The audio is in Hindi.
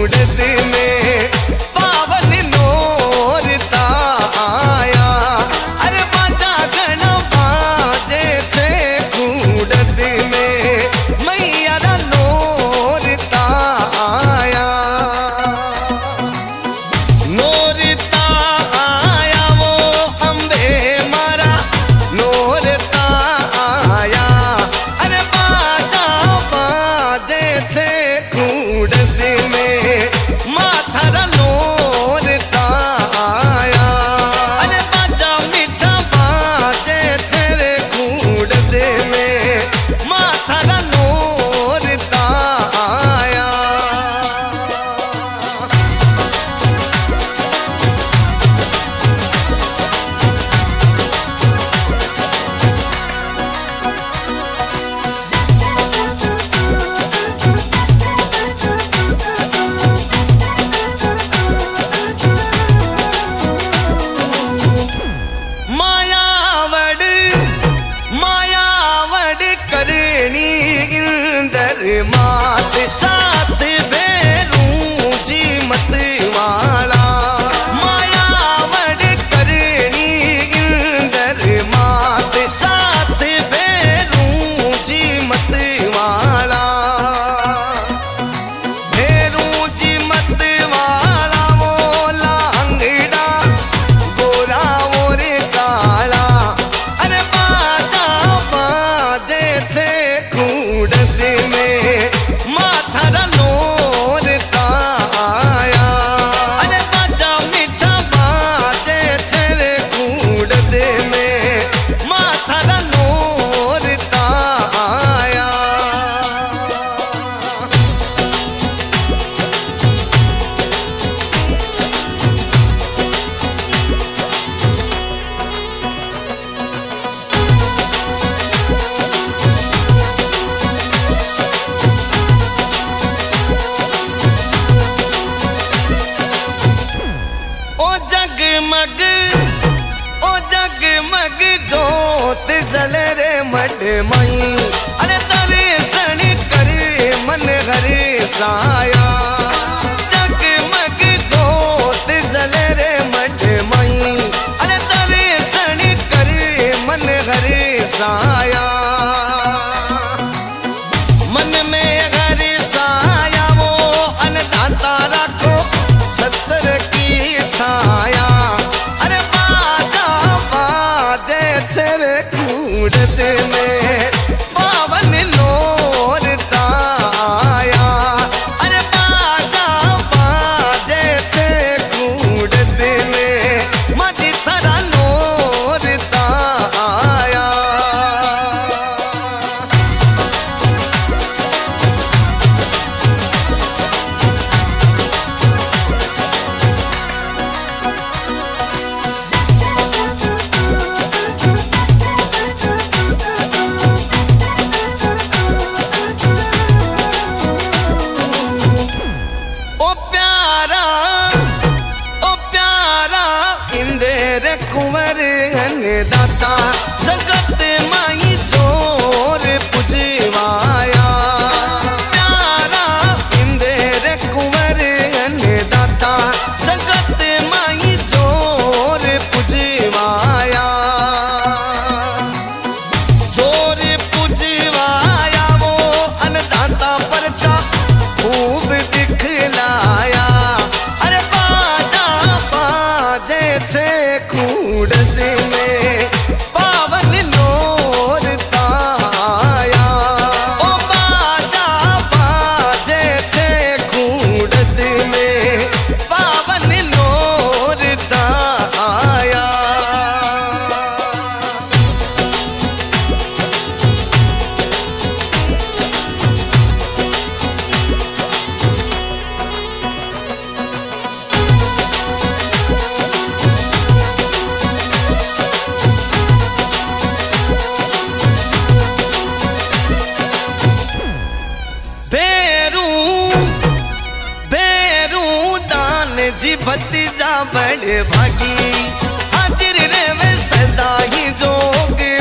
कूड़द में पावन नोरता आया। अरे बाजा घना बाजे छे कूड़द में मैया रा नोरता आया। नोरता आया वो अम्बे मारा नोरता आया। अरे बाजा बाजे छे कूड़द में माथा रा नोरता आया। अरे बाजा मीठा बाजे छे रे कूड़द में माथा रा नोरता आया। मायावड़ करनी इंदर मात साथ बेरू जी मत वाला। मायावड़ करनी इंदर मात साथ बेरू जी मत वाला। बेरू जी मत वाला वो लांगड़ा गोरा और काला। अरे बाजा बाजे छे कूड़द में माथा रा नोरता आया। अरे बाजा मीठा बाजे छे रे कूड़द में माथा रा नोरता आया। ओ जगमग जोत जल रे मठ मई। अरे दर्शन करे मन हरे साया। जगमग जोत जल रे मठ मई। अरे दर्शन करे मन हरे साया। मन में हरे साया वो अन्नदाता रखो छत्र की छाया। अरे बाजा बाजे छे रे कूड़द में पावन नोरता आया। अरे बाजा बाजे छे कूड़द में माझी थारा नोरता आया। ओ प्यारा इंदेर कुंवर अन्नदाता जगत माई जोर पुजवाया। प्यारा इंदेर कुंवर अन्नदाता जगत माई जोर पुजवाया। जोर पुजवाया वो अन्नदाता परचा खूब दिखलाया। अरे बाजा बाजे छे कूड़द में पावन नोरता आया। ओ बाजा बाजे छे कूड़द में पावन नोरता आया। जी भतीजा बड़े भागी हाजिर रे वे सदा ही जोग